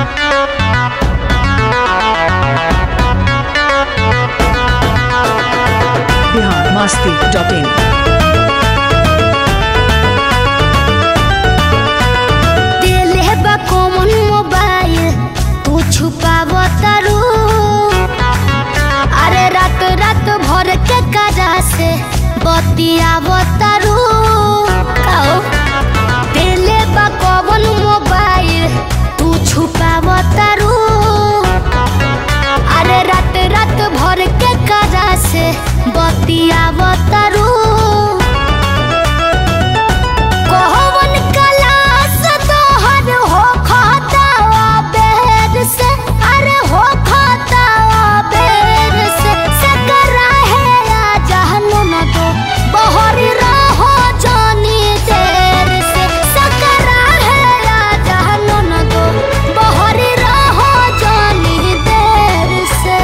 biharmasti.in दिले बा common mobile तू छुपावतारू अरे रात रात भर के करा से बतियावतारू आओ दिले बा कॉमन मोबाइल तू छुपावतारू अरे रात रात भर के करा से बतियावतारू कोहवन क्लास तोहर हो खाता बेर से अरे हो खाता बेर से सकरा है आ जहनो न दो बहरी रहो जानी देर से सकरा है आ जहनो न दो बहरी रहो जानी देर से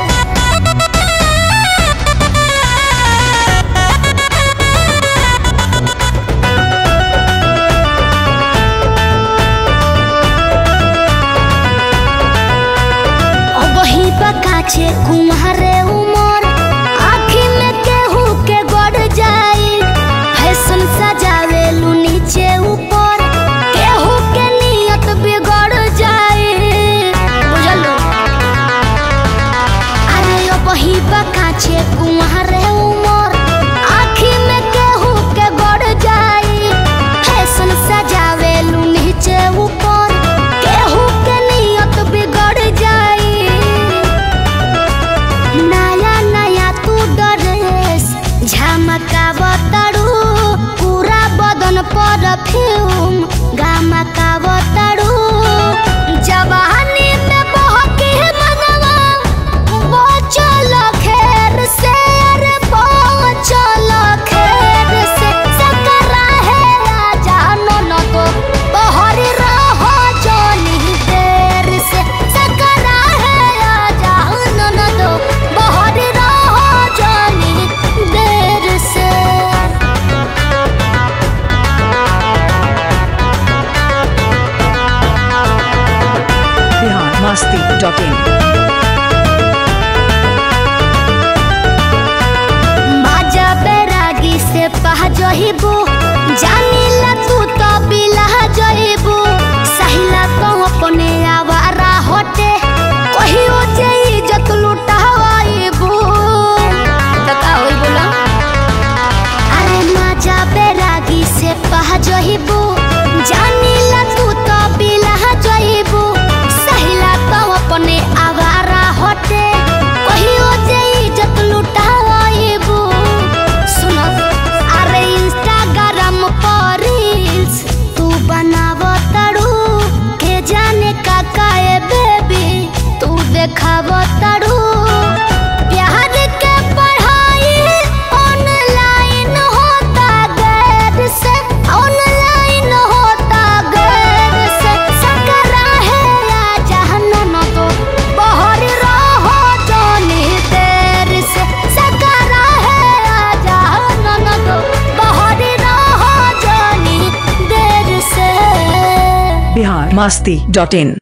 काचे कुम्हारे उमर आँखी में केहू के गड़ जाई फैशन सजावे लू नीचे ऊपर केहू के नियत बिगड़ जाई बुझलो अरे ओ बही काचे कुम्हारे उमर आँखी में केहू के गड़ जाई फैशन सजावे लू नीचे ऊपर केहू के नियत बिगड़ जाई नया नया तू ड्रेस झमकावतारू पूरा बदन परफ्यूम गमकावतारू जवानी में बहके मनवा बचल खेर से अरे बचल खेर से सकरा है आ जानो न तो बहरी रहो जानी देर से सकरा है आ जानो न तो बहरी रहो जानी देर से biharmasti.in बाजा बैरागी से पह जहिबू जानीला तू तो बिला जहिबू सहिला तो अपने आवारा होते कहियो जे इज्जत लुटावाइबू तका होई बोला अरे बाजा बैरागी से पह जहिबू जानीला तू तो बिला जहिबू सहिला तो अपने आवारा होते कहियो जे इज्जत लुटावाइबू सुनो अरे इंस्टाग्राम पर रील्स तू बनावतारू के जाने का काए बेबी तू देखावतारू प्यार के पढ़ाई ऑनलाइन होता गैर से ऑनलाइन होता गैर से सकरा है आ जहनो न तो बहरी रहो जानी देर से सकरा है आ जहनो न तो बहरी रहो जानी देर से biharmasti.in